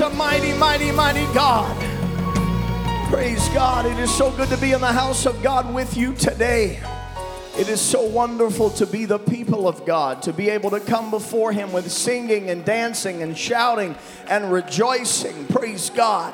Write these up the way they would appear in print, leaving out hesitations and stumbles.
a mighty, mighty, mighty God. Praise God. It is so good to be in the house of God with you today. It is so wonderful to be the people of God, to be able to come before Him with singing and dancing and shouting and rejoicing. Praise God.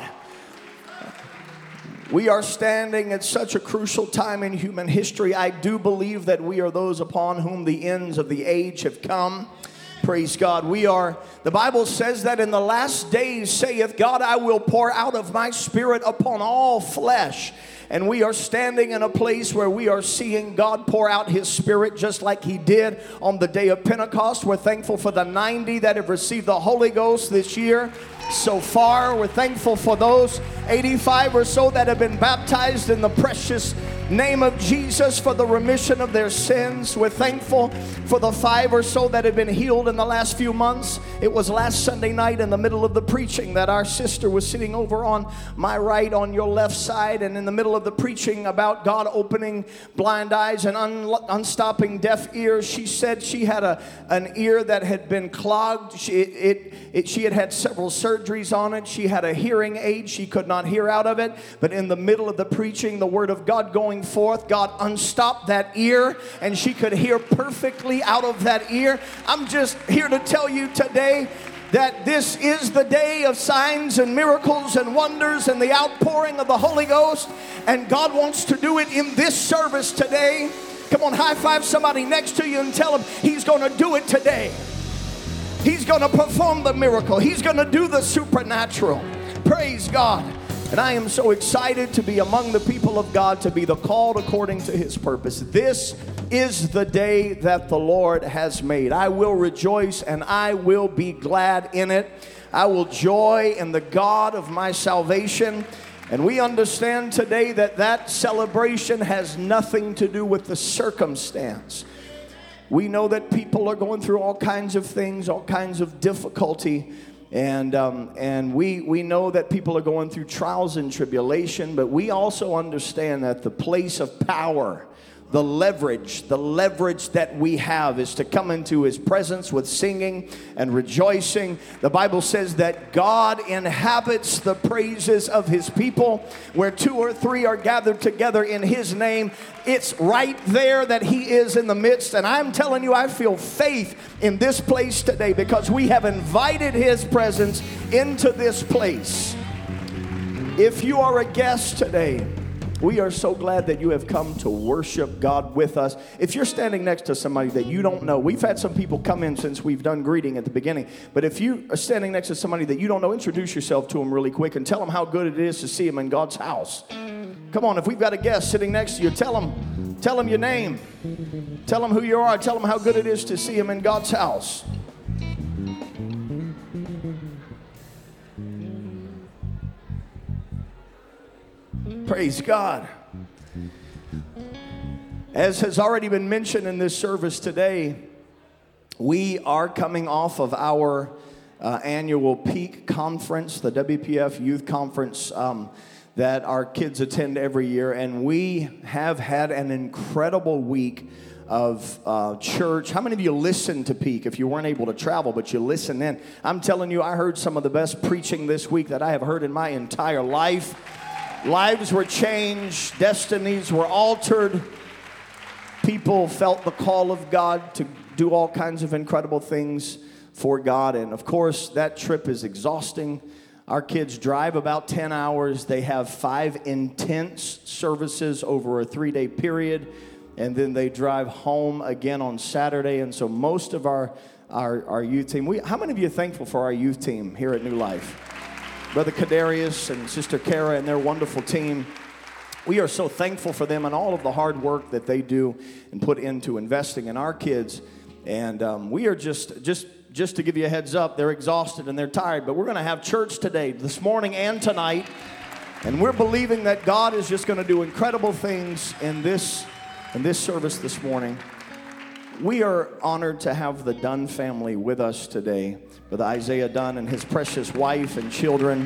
We are standing at such a crucial time in human history. I do believe that we are those upon whom the ends of the age have come. Praise God. The Bible says that in the last days, saith God, I will pour out of my spirit upon all flesh. And we are standing in a place where we are seeing God pour out His Spirit just like He did on the day of Pentecost. We're thankful for the 90 that have received the Holy Ghost this year so far. We're thankful for those 85 or so that have been baptized in the precious name of Jesus for the remission of their sins. We're thankful for the 5 or so that have been healed in the last few months. It was last Sunday night in the middle of the preaching that our sister was sitting over on my right, on your left side, and in the middle of the preaching about God opening blind eyes and unstopping deaf ears. She said she had an ear that had been clogged. She had had several surgeries on it. She had a hearing aid. She could not hear out of it. But in the middle of the preaching, the word of God going forth, God unstopped that ear and she could hear perfectly out of that ear. I'm just here to tell you today that this is the day of signs and miracles and wonders and the outpouring of the Holy Ghost, and God wants to do it in this service today. Come on, high five somebody next to you and tell them He's going to do it today. He's going to perform the miracle. He's going to do the supernatural. Praise God. And I am so excited to be among the people of God, to be the called according to His purpose. This is the day that the Lord has made. I will rejoice and I will be glad in it. I will joy in the God of my salvation. And we understand today that that celebration has nothing to do with the circumstance. We know that people are going through all kinds of things, all kinds of difficulty. And we know that people are going through trials and tribulation, but we also understand that the place of power, the leverage that we have is to come into His presence with singing and rejoicing. The Bible says that God inhabits the praises of His people. Where 2 or 3 are gathered together in His name, it's right there that He is in the midst. And I'm telling you, I feel faith in this place today because we have invited His presence into this place. If you are a guest today, we are so glad that you have come to worship God with us. If you're standing next to somebody that you don't know, we've had some people come in since we've done greeting at the beginning. But if you are standing next to somebody that you don't know, introduce yourself to them really quick and tell them how good it is to see them in God's house. Come on, if we've got a guest sitting next to you, tell them your name. Tell them who you are. Tell them how good it is to see them in God's house. Praise God. As has already been mentioned in this service today, we are coming off of our annual Peak Conference, the WPF Youth Conference that our kids attend every year. And we have had an incredible week of church. How many of you listen to Peak if you weren't able to travel, but you listen in? I'm telling you, I heard some of the best preaching this week that I have heard in my entire life. Lives were changed. Destinies were altered. People felt the call of God to do all kinds of incredible things for God. And of course, that trip is exhausting. Our kids drive about 10 hours. They have 5 intense services over a 3-day period. And then they drive home again on Saturday. And so most of our youth team, how many of you are thankful for our youth team here at New Life? Brother Kadarius and Sister Kara and their wonderful team. We are so thankful for them and all of the hard work that they do and put into investing in our kids. And we are just to give you a heads up, they're exhausted and they're tired. But we're going to have church today, this morning and tonight. And we're believing that God is just going to do incredible things in this service this morning. We are honored to have the Dunn family with us today. Brother Isaiah Dunn and his precious wife and children.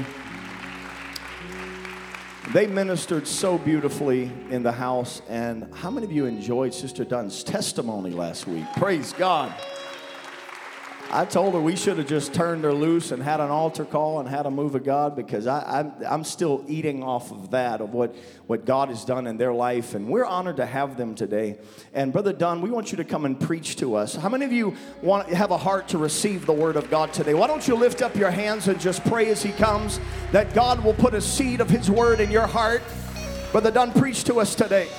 They ministered so beautifully in the house. And how many of you enjoyed Sister Dunn's testimony last week? Praise God. I told her we should have just turned her loose and had an altar call and had a move of God, because I'm still eating off of that, of what God has done in their life. And we're honored to have them today. And Brother Dunn, we want you to come and preach to us. How many of you have a heart to receive the word of God today? Why don't you lift up your hands and just pray as he comes, that God will put a seed of his word in your heart. Brother Dunn, preach to us today.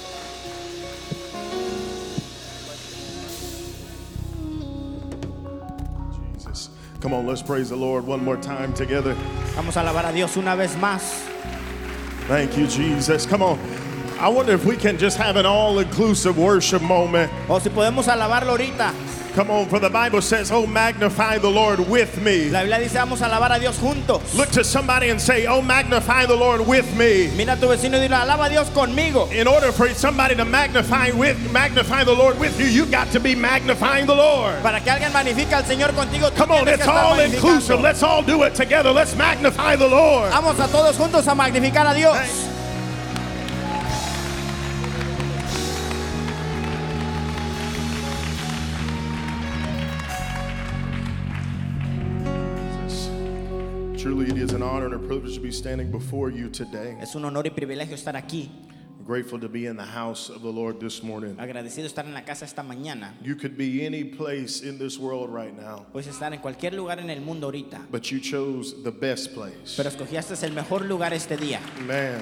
Come on, let's praise the Lord one more time together. Vamos a alabar a Dios una vez más. Thank you, Jesus. Come on. I wonder if we can just have an all-inclusive worship moment. O si podemos alabarlo ahorita. Come on, for the Bible says, oh, magnify the Lord with me. La Biblia dice, vamos a alabar a Dios juntos. Look to somebody and say, oh, magnify the Lord with me. Mira a tu vecino y dile, alaba a Dios conmigo. In order for somebody to magnify the Lord with you, you got to be magnifying the Lord. Para que alguien magnifique al Señor contigo, tú Come on, tienes it's que estar all inclusive. magnificando. Let's all do it together. Let's magnify the Lord. Vamos a todos juntos a magnificar a Dios. Truly, it is an honor and a privilege to be standing before you today. Es un honor y privilegio estar aquí. I'm grateful to be in the house of the Lord this morning. Agradecido estar en la casa esta mañana. You could be any place in this world right now, Puedes estar en cualquier lugar en el mundo ahorita. but you chose the best place. Pero escogiste el mejor lugar este día. Man.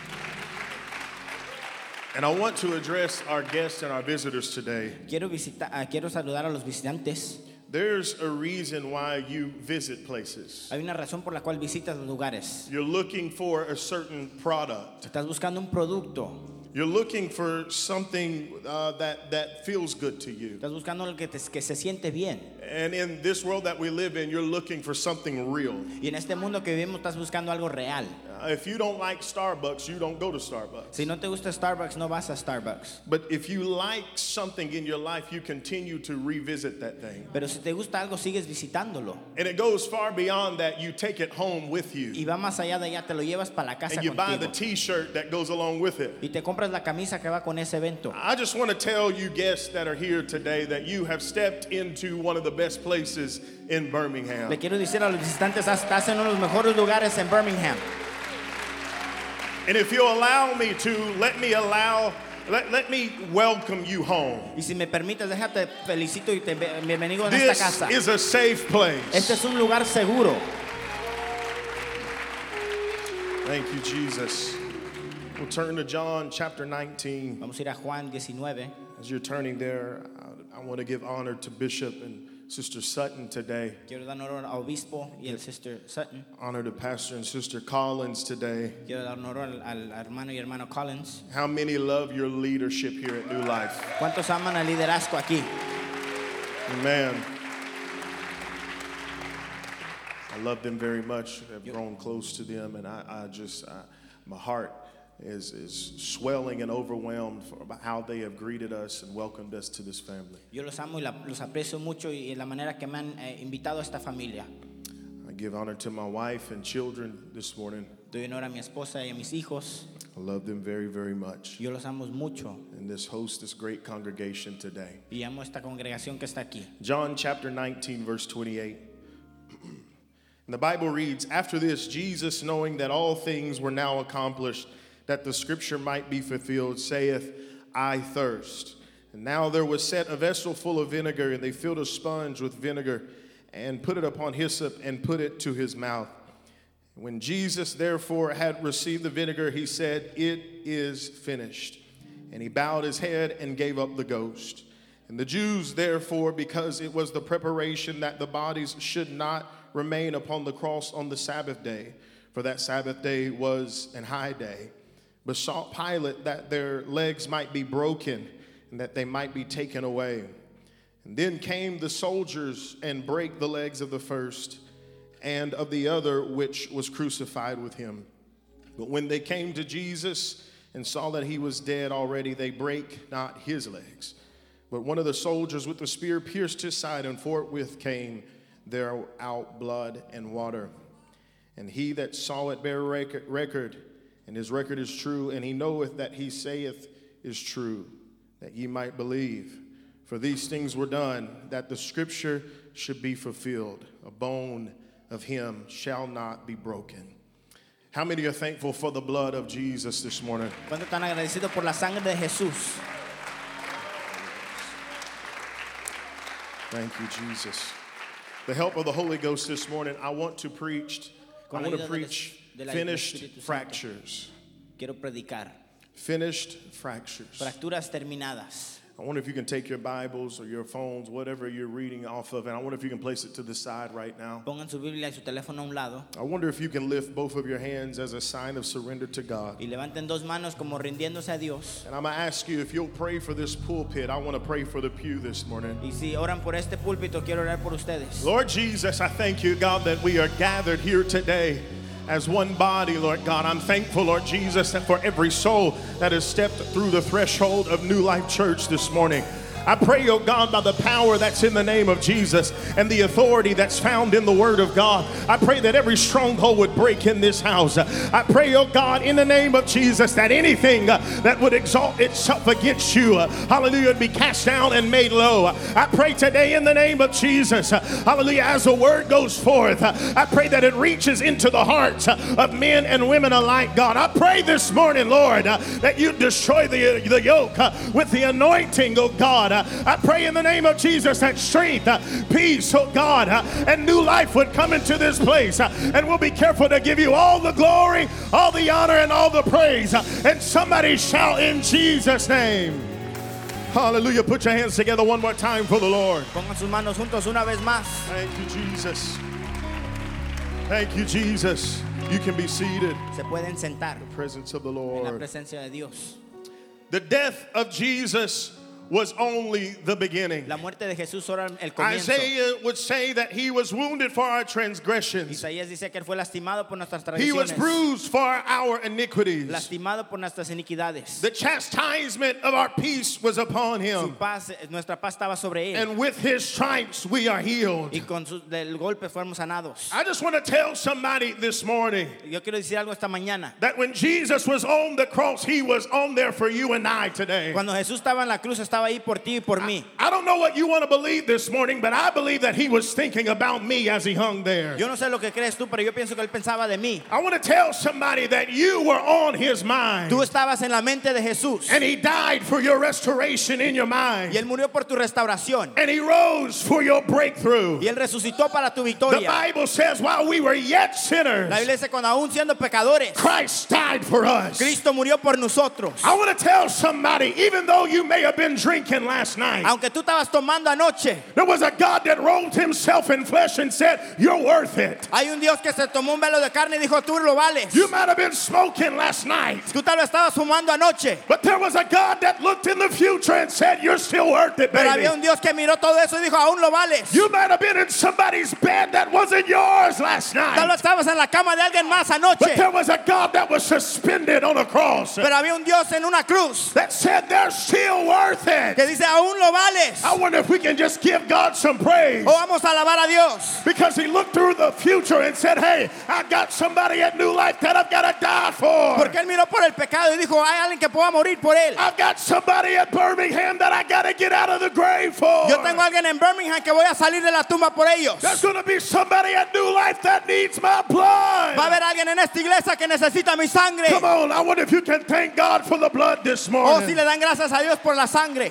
And I want to address our guests and our visitors today. Quiero saludar a los visitantes. There's a reason why you visit places. Hay una razón por la cual visitas los lugares. You're looking for a certain product. Estás buscando un producto. You're looking for something that feels good to you. Estás buscando algo que se siente bien. And in this world that we live in, you're looking for something real. Y en este mundo que vivimos estás buscando algo real. If you don't like Starbucks, you don't go to Starbucks. Si no te gusta Starbucks, no vas a Starbucks. But if you like something in your life, you continue to revisit that thing. Pero si te gusta algo, sigues visitándolo. And it goes far beyond that. You take it home with you. Y va más allá de allá, te lo llevas para la casa And you buy the contigo. t-shirt that goes along with it. Y te compras la camisa que va con ese evento. I just want to tell you guests that are here today that you have stepped into one of the best places in Birmingham. Le quiero decir a los visitantes, estás en uno de los mejores lugares en Birmingham. And if you'll allow me to, let me welcome you home. Y si me permites, déjate felicito y bienvenido en esta This casa. is a safe place. Este es un lugar seguro. Thank you, Jesus. We'll turn to John chapter 19. Vamos a ir a Juan 19. As you're turning there, I want to give honor to Bishop and Sister Sutton today. Quiero dar honor al obispo y al Sister Sutton. Honor to Pastor and Sister Collins today. Quiero dar honor al hermano y hermano Collins. How many love your leadership here at New Life? ¿Cuántos aman al liderazgo aquí? Amen. I love them very much. I've grown close to them, and my heart is swelling and overwhelmed about how they have greeted us and welcomed us to this family. Yo los amo y los aprecio mucho y la manera que me han invitado a esta familia. I give honor to my wife and children this morning. Doy honor a mi esposa y a mis hijos. I love them very, very much. Yo los amo mucho And this great congregation today. y amo esta congregación que está aquí. John chapter 19, verse 28. And the Bible reads, after this, Jesus, knowing that all things were now accomplished, that the scripture might be fulfilled, saith, I thirst. And now there was set a vessel full of vinegar, and they filled a sponge with vinegar, and put it upon hyssop, and put it to his mouth. When Jesus therefore had received the vinegar, he said, it is finished. And he bowed his head and gave up the ghost. And the Jews therefore, because it was the preparation that the bodies should not remain upon the cross on the Sabbath day, for that Sabbath day was an high day, besought Pilate that their legs might be broken and that they might be taken away. And then came the soldiers and brake the legs of the first and of the other which was crucified with him. But when they came to Jesus and saw that he was dead already, they brake not his legs. But one of the soldiers with the spear pierced his side, and forthwith came there out blood and water. And he that saw it bare record, and his record is true, and he knoweth that he saith is true, that ye might believe. For these things were done, that the scripture should be fulfilled. A bone of him shall not be broken. How many are thankful for the blood of Jesus this morning? ¿Cuántos están agradecidos por la sangre de Jesús? Thank you, Jesus. The help of the Holy Ghost this morning, I want to preach finished fractures. Quiero predicar Finished fractures. fracturas terminadas. I wonder if you can take your Bibles or your phones, whatever you're reading off of, and I wonder if you can place it to the side right now. Pongan su Biblia y su teléfono a un lado I wonder if you can lift both of your hands as a sign of surrender to God. y levanten dos manos como rindiéndose a Dios. And I'm going to ask you if you'll pray for this pulpit. I want to pray for the pew this morning. Y si oran por este púlpito, quiero orar por ustedes. Lord Jesus, I thank you, God, that we are gathered here today as one body, Lord God. I'm thankful, Lord Jesus, that for every soul that has stepped through the threshold of New Life Church this morning. I pray, oh God, by the power that's in the name of Jesus and the authority that's found in the Word of God, I pray that every stronghold would break in this house. I pray, oh God, in the name of Jesus, that anything that would exalt itself against you, hallelujah, would be cast down and made low. I pray today in the name of Jesus, hallelujah, as the Word goes forth, I pray that it reaches into the hearts of men and women alike, God. I pray this morning, Lord, that you destroy the yoke with the anointing, oh God. I pray in the name of Jesus that strength, peace, oh God, and new life would come into this place. And we'll be careful to give you all the glory, all the honor, and all the praise. And somebody shout in Jesus' name. Hallelujah. Put your hands together one more time for the Lord. Pongan sus manos juntos una vez más. Thank you, Jesus. Thank you, Jesus. You can be seated. Se pueden sentar In the presence of the en la Lord. presencia de Dios. The death of Jesus was only the beginning. La muerte de Jesús era el comienzo. Isaiah would say that he was wounded for our transgressions. Isaías dice que él fue lastimado por nuestras He was tradiciones, bruised for our iniquities. lastimado por nuestras iniquidades. The chastisement of our peace was upon Su him. paz, nuestra paz estaba sobre él. And with his stripes we are healed. Y con del golpe fuimos sanados. I just want to tell somebody this morning Yo quiero decir algo esta mañana. that when Jesus was on the cross, he was on there for you and I today. Cuando Jesús estaba en la cruz, estaba ahí por ti y por mí. I don't know what you want to believe this morning, but I believe that he was thinking about me as he hung there. Yo no sé lo que crees tú, pero yo pienso que él pensaba de mí. I want to tell somebody that you were on his mind. Tú estabas en la mente de Jesús And he died for your restoration in your mind. y él murió por tu restauración And he rose for your breakthrough. y él resucitó para tu The victoria. Bible says while we were yet sinners, La Biblia dice cuando aún siendo pecadores, Christ died for us. Cristo murió por nosotros. I want to tell somebody, even though you may have been drinking last night, Aunque tú estabas tomando anoche, there was a God that robed himself in flesh and said, you're worth it. hay un Dios que se tomó un velo de carne y dijo, tú lo vales. You might have been smoking last night, Tú tal vez estabas fumando anoche, but there was a God that looked in the future and said, you're still worth it, pero baby. había un Dios que miró todo eso y dijo, aún lo vales. You might have been in somebody's bed that wasn't yours last Tal night, vez estabas en la cama de alguien más but anoche, there was a God that was suspended on a cross pero había un Dios en una cruz that said they're still worth que it. dice, aún lo vales. I wonder if we can just give God some praise. O vamos a alabar a Dios. Because he looked through the future and said, hey, I got somebody at New Life that I've got to die for. Porque él miró por el pecado y dijo, hay alguien que pueda morir por él. I've got somebody at Birmingham that I got to get out of the grave for. Yo tengo a alguien en Birmingham que voy a salir de la tumba por ellos. There's going to be somebody at New Life that needs my blood. Va a haber alguien en esta iglesia que necesita mi sangre. Come on, I wonder if you can thank God for the blood this O morning. si le dan gracias a Dios por la sangre.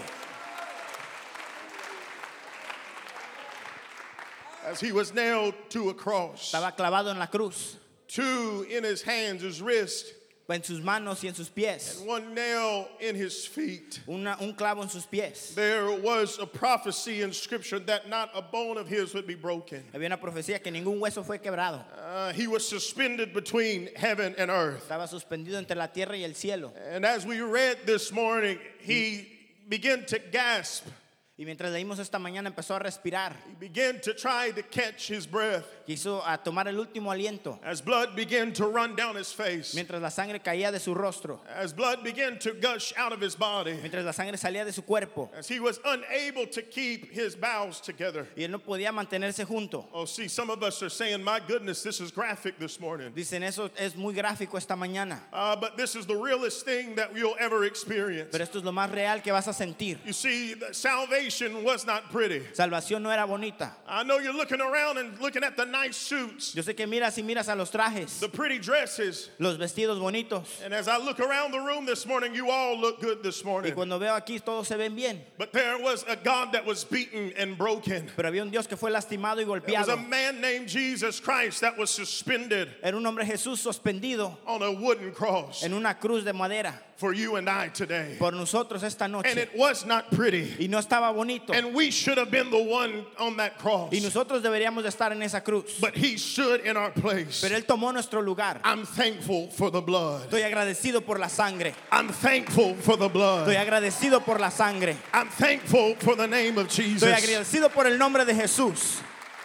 As he was nailed to a cross, Estaba clavado en la cruz, 2 in his hands, his wrist, en sus manos y en sus pies. and 1 nail in his feet. Un clavo en sus pies. There was a prophecy in Scripture that not a bone of his would be broken. Había una profecía que ningún hueso fue quebrado. He was suspended between heaven and earth. Estaba suspendido entre la tierra y el cielo. And as we read this morning, he began to gasp. Y mientras leímos esta mañana empezó a respirar. He began to try to catch his breath. quiso tomar el último aliento as blood began to run down his face, mientras la sangre caía de su rostro, as blood began to gush out of his body, mientras la sangre salía de su cuerpo as he was unable to keep his bowels together. y él no podía mantenerse junto. Oh, see, some of us are saying, my goodness, this is graphic this morning. Dicen, eso es muy gráfico esta mañana, But this is the realest thing that you'll ever experience. pero esto es lo más real que vas a sentir. You see, the salvation was not pretty. Salvación no era bonita. I know you're looking around and looking at the nice suits, Yo sé que miras y miras a los trajes, the pretty dresses. los vestidos bonitos, And as I look around the room this morning, you all look good this y morning. cuando veo aquí todos se ven bien, But there was a God that was beaten and broken. pero había un Dios que fue lastimado y There was golpeado. a man named Jesus Christ that was suspended Era un hombre Jesús suspendido on a wooden cross en una cruz de madera for you and I today. por nosotros esta And noche, it was not pretty. y no estaba bonito, And we should have been the one on that cross. y nosotros deberíamos de estar en esa cruz, But he stood in our place. pero él tomó nuestro lugar. I'm thankful for the blood. Estoy agradecido por la sangre, I'm thankful for the estoy blood. agradecido por la sangre, I'm thankful for the name of estoy Jesus. agradecido por el nombre de Jesús.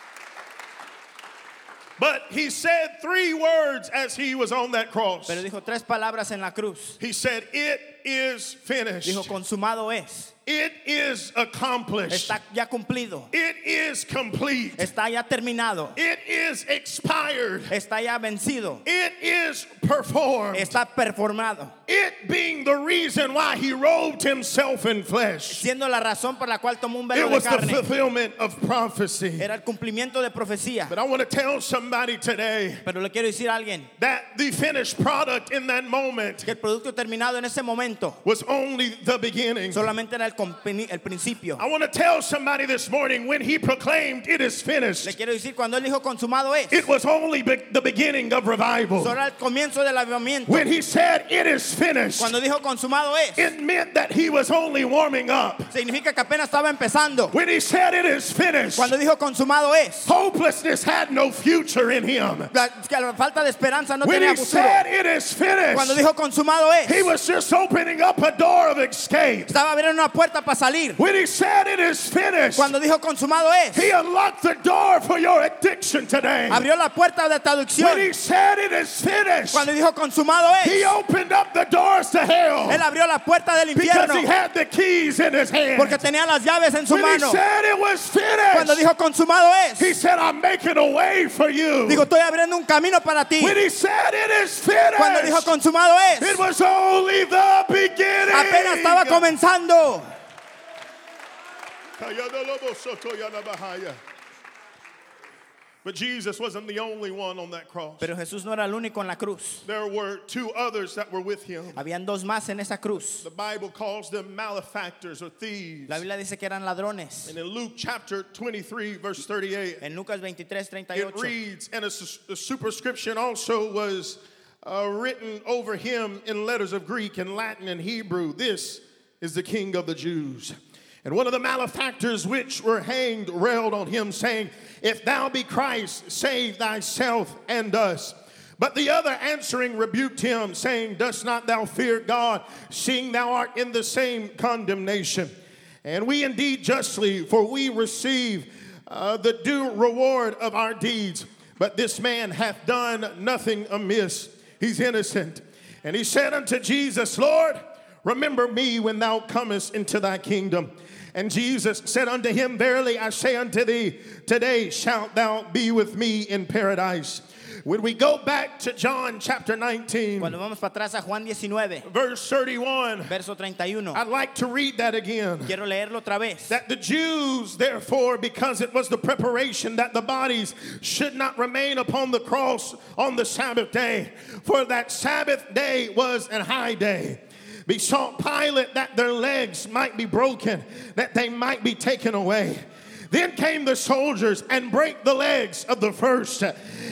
But he said 3 words as he was on that cross. Pero dijo 3 palabras en la cruz. He said, "It is finished. Dijo, consumado es. It is accomplished. Está ya cumplido. It is complete. Está ya terminado. It is expired. Está ya vencido. It is performed." Está performado. It being the reason why he robed himself in flesh. Siendo la razón por la cual tomó un velo It de was the carne. fulfillment of prophecy. Era el cumplimiento de profecía. But I want to tell somebody today Pero le quiero decir a alguien that the finished product in that moment que el producto terminado en ese momento was only the beginning. solamente era el principio. I want to tell somebody this morning, when he proclaimed it is finished, Le quiero decir, cuando él dijo consumado es, it was only the beginning of revival. solo era el comienzo del avivamiento. When he said it is finished, Cuando dijo consumado es, it meant that he was only warming up. significa que apenas estaba empezando. When he said it is finished, Cuando dijo consumado es, hopelessness had no future in him. que la falta de esperanza no When tenía he futuro. said it is Cuando finished, dijo consumado es, he was just opening up a door of escape. estaba abriendo una puerta para salir. When he said it is finished, Cuando dijo consumado es, he unlocked the door for your addiction today. abrió la puerta de tu When adicción. he said it is finished, Cuando dijo consumado he es, opened up the doors to hell él abrió la puerta del because infierno he had the keys in his hand. porque tenía las llaves en su When he mano. said it was Cuando finished, dijo consumado he es, said, I'm making a way for you. dijo estoy abriendo un camino para ti. When he said it is Cuando dijo finished, consumado it es, was only the beginning. apenas estaba comenzando. But Jesus wasn't the only one on that cross. Pero Jesús no era el único en la cruz. There were 2 others that were with him. Habían 2 más en esa cruz. The Bible calls them malefactors or thieves. La Biblia dice que eran ladrones. And in Luke chapter 23, verse 38, En Lucas 23, it 38. reads, and a superscription also was written over him in letters of Greek and Latin and Hebrew. This is the King of the Jews. And one of the malefactors which were hanged railed on him, saying, If thou be Christ, save thyself and us. But the other answering rebuked him, saying, Dost not thou fear God, seeing thou art in the same condemnation? And we indeed justly, for we receive the due reward of our deeds. But this man hath done nothing amiss. He's innocent. And he said unto Jesus, Lord, remember me when thou comest into thy kingdom. And Jesus said unto him, Verily I say unto thee, today shalt thou be with me in paradise. When we go back to John chapter 19, Cuando vamos para atrás a Juan 19, verse 31, verso 31. I'd like to read that again. Quiero leerlo otra vez. That the Jews, therefore, because it was the preparation that the bodies should not remain upon the cross on the Sabbath day, for that Sabbath day was an high day, besought Pilate that their legs might be broken, that they might be taken away. Then came the soldiers and brake the legs of the first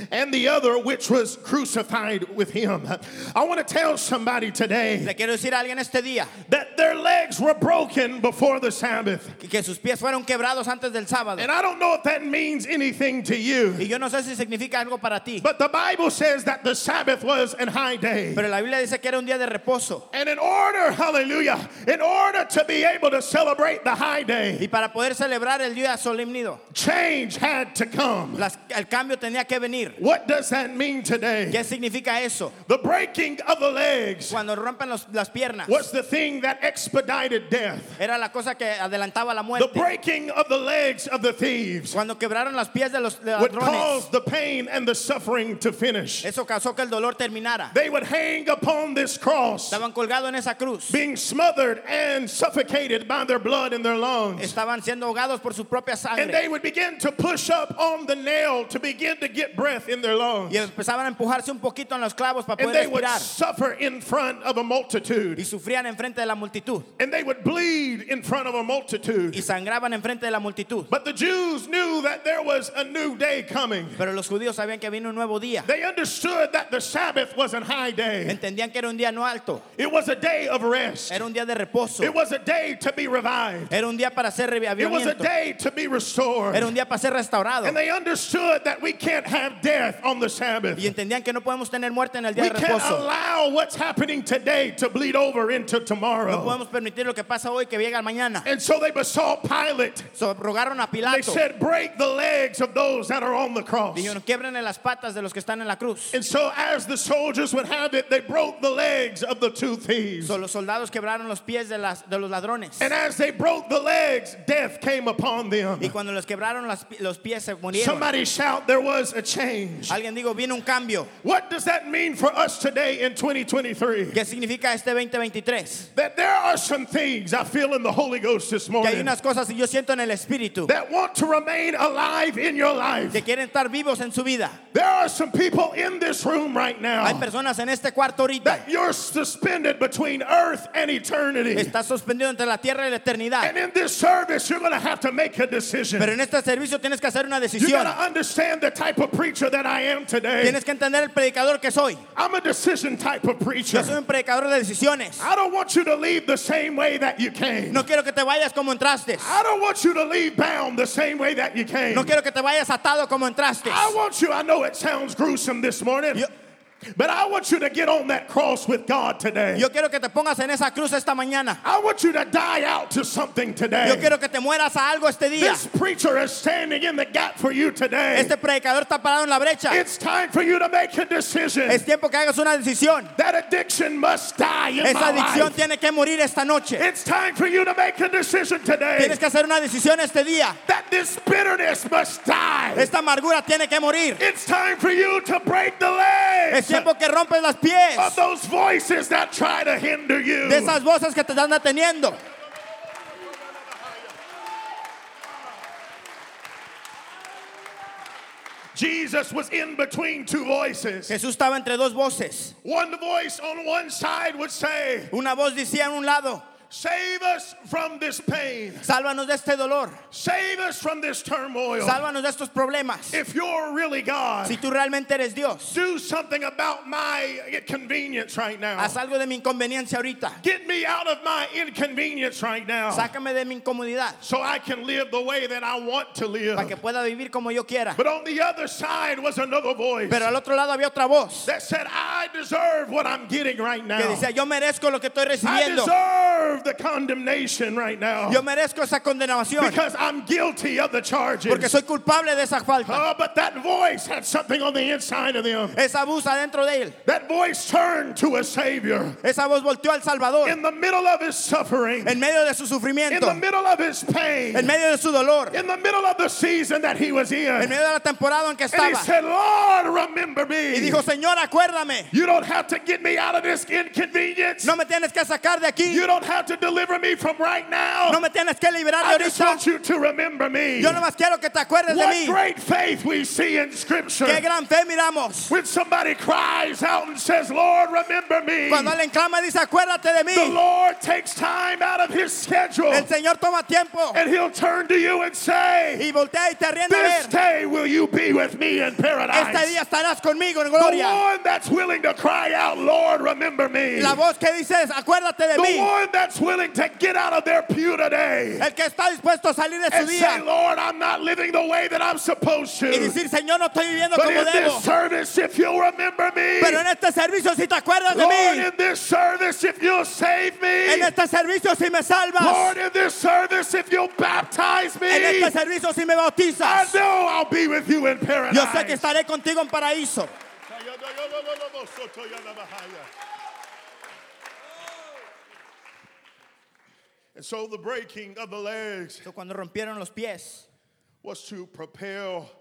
and the other which was crucified with him. I want to tell somebody today Le quiero decir a alguien este día that their legs were broken before the Sabbath. que sus pies fueron quebrados antes del sábado. And I don't know if that means anything to you. Y yo no sé si significa algo para ti. But the Bible says that the Sabbath was an high day. Pero la Biblia dice que era un día de reposo. And in order, hallelujah, in order to be able to celebrate the high day, Y para poder celebrar el día solemnido, change had to come. el cambio tenía que venir. What does that mean today? ¿Qué significa eso? The breaking of the legs Cuando rompen las piernas, was the thing that expedited death. era la cosa que adelantaba la The muerte. breaking of the legs of the thieves Cuando quebraron los pies de los would ladrones, cause the pain and the suffering to finish. eso causó que el dolor terminara. They would hang upon this cross, Estaban colgados en esa cruz. being smothered and suffocated by their blood in their lungs. Estaban siendo ahogados por su propia And they sangre. would begin to push up on the nail to begin to get breath in their lungs. Y empezaban a empujarse un poquito en los clavos para And poder they would respirar. suffer in front of a Y multitude. sufrían enfrente de la multitud. And they would bleed in front of a multitude. Y sangraban enfrente de la multitud. But the Jews knew that there was a new day coming. Pero los judíos sabían que vino un nuevo día. They understood that the Sabbath was a high day. Entendían que era un día no alto. It was a day of rest. Era un día de reposo. It was a day to be revived. Era un día para hacer It was a reavivamiento. day to be restored. Era un día para ser restaurado. And they understood that we can't have death on the Sabbath. Y entendían que no podemos tener muerte en el día We de can't reposo. allow what's happening today to bleed over into No tomorrow. podemos permitir lo que pasa hoy que llegue al mañana. And so they besought Pilate. So, rogaron a They Pilato. said, break the legs of those that are on the cross. Dijeron, quiebren las patas de los que están en la cruz. And so as the soldiers would have it, they broke the legs of the two thieves. So, los soldados quebraron los pies de los ladrones. And as they broke the legs, death came upon them. Y cuando los quebraron los pies se murieron. Somebody shout, there was a change. Alguien dijo, vino un cambio. What does that mean for us today in 2023? ¿Qué significa este 2023? That there are some things I feel in the Holy Ghost this Que hay morning unas cosas que yo siento en el espíritu that want to remain alive in your life. que quieren estar vivos en su vida. There are some people in this room right Hay now personas en este cuarto ahorita. that you're suspended between earth and eternity. Estás suspendido entre la tierra y la eternidad. And in this service, you're going to have to make a decision. Pero en este servicio tienes que hacer una You decisión. got to understand the type of preacher that I am today. Tienes que entender el predicador que soy. I'm a decision type of preacher. Yo soy un predicador de decisiones. I don't want you to leave the same way that you came. No quiero que te vayas como entraste. I don't want you to leave bound the same way that you came. No quiero que te vayas atado como entraste. I want you, I know it sounds gruesome this morning, Yo- but I want you to get on that cross with God today. Yo quiero que te pongas en esa cruz esta mañana. I want you to die out to something today. Yo quiero que te mueras a algo este día. This preacher is standing in the gap for you today. Este predicador está parado en la brecha. It's time for you to make a decision. Es tiempo que hagas una decisión. That addiction must die in Esa my adicción life. tiene que morir esta noche. It's time for you to make a decision today. Tienes que hacer una decisión este día. That this bitterness must die. Esta amargura tiene que morir. It's time for you to break the legs Es tiempo que rompes los pies of those voices that try to hinder you. de esas voces que te están deteniendo. Jesus was in between two voices. Jesús estaba entre dos voces. One voice on one side would say, Una voz decía en un lado, save us from this pain. sálvanos de este dolor, Save us from this turmoil. sálvanos de estos problemas. If you're really God, Si tú realmente eres Dios, do something about my inconvenience right now. haz algo de mi inconveniencia ahorita. Get me out of my inconvenience right now Sácame de mi incomodidad so I can live the way that I want to live. para que pueda vivir como yo quiera. But on the other side was another voice Pero al otro lado había otra voz that said, I deserve what I'm getting right que now. decía, yo merezco lo que estoy I recibiendo. deserve the condemnation right now Yo merezco esa condenación because I'm guilty of the charges. porque soy culpable de esa falta. Oh, but that voice had something on the inside of them. Esa voz adentro de él. That voice turned to a Savior Esa voz volteó al Salvador in the middle of his suffering, en medio de su in sufrimiento, the middle of his pain, en medio de su dolor, in the middle of the season that he was en in. medio de la temporada en que And he estaba. said, Lord, remember me. Y dijo, Señor, acuérdame. You don't have to get me out of this inconvenience. No me tienes que sacar de aquí. You don't have have to deliver me from right now. No me tienes que liberar I de just ahorita. want you to remember me. Yo nomás quiero que te acuerdes de What mí. great faith we see in Scripture. Qué gran fe miramos. When somebody cries out and says, Lord, remember me. Cuando alguien clama y dice, acuérdate de The mí. Lord takes time out of his schedule. El Señor toma tiempo And he'll turn to you and say, y voltea y te arrienda this a ver. day will you be with me in paradise. Este día estarás conmigo en The gloria. one that's willing to cry out, Lord, remember me. La voz que dice es, acuérdate de The mí. one that's willing to get out of their pew today El que está dispuesto a salir de su and say, día Lord, I'm not living the way that I'm supposed y to. decir, Señor, no estoy viviendo But como in debo. this service, if you'll remember me, Pero en este servicio si te acuerdas de Lord, mí. in this service, if you'll save me, En este servicio si me salvas. Lord, in this service, if you'll baptize me, En este servicio si me I bautizas. know I'll be with you in paradise. Yo sé que estaré contigo en paraíso. And so the breaking of the legs Cuando rompieron los pies, was to propel.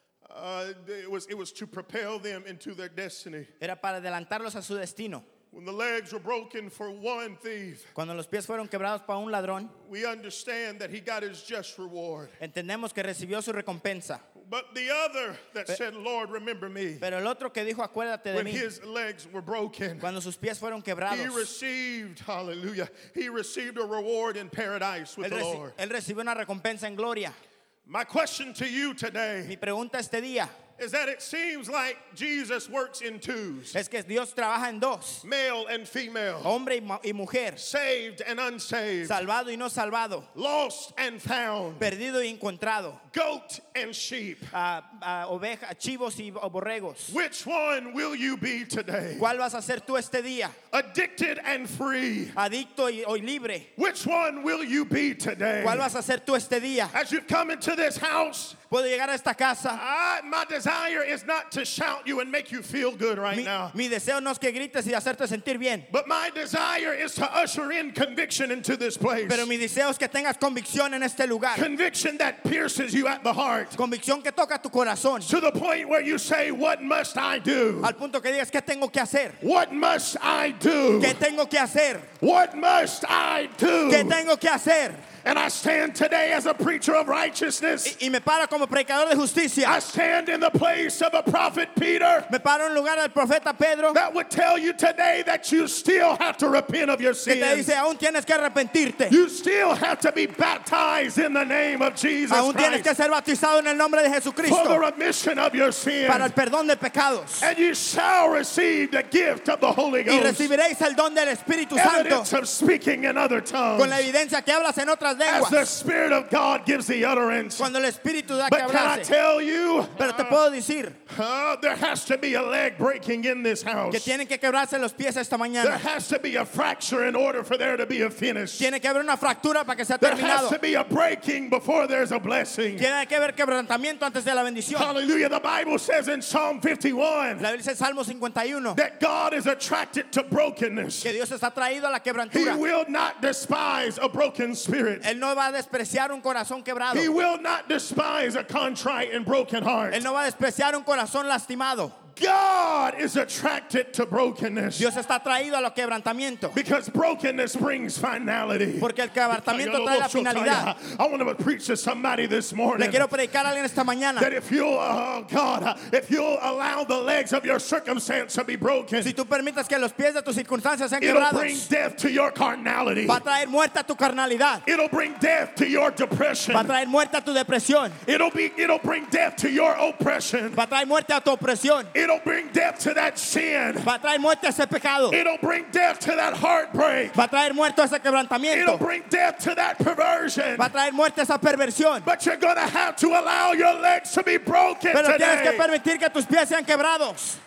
It was to propel them into their destiny. era para adelantarlos a su destino. When the legs were broken for one thief, Cuando los pies fueron quebrados para un ladrón, we understand that he got his just reward. entendemos que recibió su recompensa. But the other that said, Lord, remember me, Pero el otro que dijo, acuérdate de when mí, his legs were broken, cuando sus pies fueron he quebrados, received, hallelujah, he received a reward in paradise with the Lord. él recibió una recompensa en gloria. My question to you today Mi pregunta este día is that it seems like Jesus works in twos, es que Dios trabaja en dos, male and female, hombre y mujer, saved and unsaved, salvado y no salvado, lost and found, perdido y encontrado, goat and sheep. ovejas, chivos y borregos. Which one will you be today? ¿Cuál vas a ser tú este día? Addicted and free. Adicto y hoy libre. Which one will you be today? ¿Cuál vas a ser tú este día? As you've come into this house, Puedo llegar a esta casa. my desire is not to shout you and make you feel good right now. Mi deseo no es que grites y hacerte sentir bien. But my desire is to usher in conviction into this place. Pero mi deseo es que tengas convicción en este lugar. Conviction that pierces you at the heart. Convicción que toca tu corazón. To the point where you say, what must I do? Al punto que digas, ¿qué tengo que hacer? What must I do? ¿Qué tengo que hacer? What must I do? ¿Qué tengo que hacer? And I stand today as a preacher of righteousness. Y me paro como predicador de justicia. I stand in the place of a prophet Peter Me paro en lugar del profeta Pedro, that would tell you today that you still have to repent of your que te sins. dice, aún tienes que arrepentirte. You still have to be baptized in the name of Jesus Aún tienes que Christ ser bautizado en el nombre de for the Jesucristo remission of your sins. para el perdón de pecados. And you shall receive the gift of the Holy Y Ghost. recibiréis el don del Espíritu Santo Evidence of speaking in other con la tongues. evidencia que hablas en otras As the lenguas. Spirit of God gives the utterance. Cuando el Espíritu da que But can I hablase. tell you, Pero te puedo decir there has to be a leg breaking in this que house. tienen que quebrarse los pies esta There mañana. has to be a fracture in order for there to be a finish. Tiene que haber una fractura para que sea There has terminado. to be a breaking before there's a blessing. Tiene que haber quebrantamiento antes de la bendición. Hallelujah. The Bible says in Psalm 51 La Biblia dice en Salmo 51 that God is attracted to brokenness. que Dios está traído a la He quebrantura. will not despise a broken spirit. Él no va a despreciar un corazón quebrado. He will not despise a contrite and broken heart. Él no va a despreciar un corazón lastimado. God is attracted to brokenness Dios está traído a los quebrantamientos. because brokenness brings finality. Porque el quebrantamiento trae la finalidad. I want to preach to somebody this Le morning quiero predicar a alguien esta mañana. that if you'll, if you'll allow the legs of your circumstance to be broken, Si tú permites que los pies de tus circunstancias sean it'll bring quebrados, death to your carnality. va a traer muerte a tu carnalidad. It'll bring death to your depression. Va a traer muerte a tu depresión. It'll bring death to your oppression. Va a traer muerte a tu opresión. It'll bring death to that sin. Va a traer muerte a ese pecado. It'll bring death to that heartbreak. Va a traer muerte a ese It'll quebrantamiento. bring death to that perversion. Va a traer muerte a esa perversión. But you're going to have to allow your legs to be broken Pero tienes que today. permitir que tus pies sean quebrados.